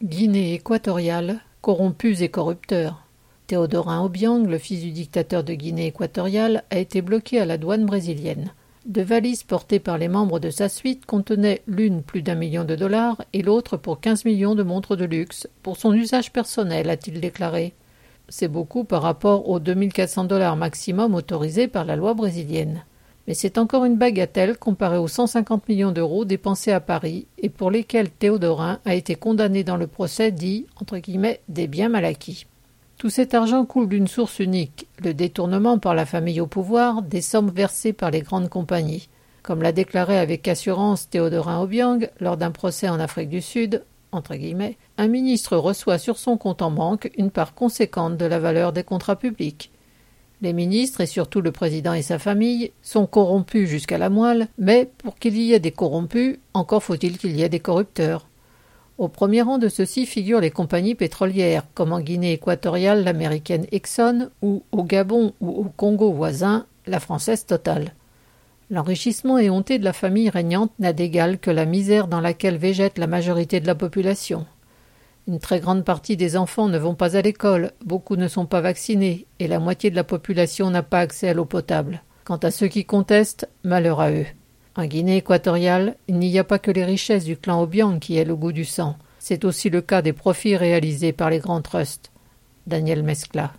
Guinée équatoriale, corrompus et corrupteurs. Théodorin Obiang, le fils du dictateur de Guinée équatoriale, a été bloqué à la douane brésilienne. Deux valises portées par les membres de sa suite contenaient l'une plus d'1 million de dollars et l'autre pour 15 millions de montres de luxe, pour son usage personnel, a-t-il déclaré. C'est beaucoup par rapport aux 2 400 dollars maximum autorisés par la loi brésilienne. Mais c'est encore une bagatelle comparée aux 150 millions d'euros dépensés à Paris et pour lesquels Théodorin a été condamné dans le procès dit « des biens mal acquis ». Tout cet argent coule d'une source unique, le détournement par la famille au pouvoir des sommes versées par les grandes compagnies. Comme l'a déclaré avec assurance Théodorin Obiang lors d'un procès en Afrique du Sud, un ministre reçoit sur son compte en banque une part conséquente de la valeur des contrats publics. Les ministres, et surtout le président et sa famille, sont corrompus jusqu'à la moelle, mais pour qu'il y ait des corrompus, encore faut-il qu'il y ait des corrupteurs. Au premier rang de ceux-ci figurent les compagnies pétrolières, comme en Guinée équatoriale l'américaine Exxon, ou au Gabon ou au Congo voisin, la française Total. L'enrichissement éhonté de la famille régnante n'a d'égal que la misère dans laquelle végète la majorité de la population. Une très grande partie des enfants ne vont pas à l'école, beaucoup ne sont pas vaccinés, et la moitié de la population n'a pas accès à l'eau potable. Quant à ceux qui contestent, malheur à eux. En Guinée équatoriale, il n'y a pas que les richesses du clan Obiang qui aient le goût du sang. C'est aussi le cas des profits réalisés par les grands trusts. Daniel Mescla.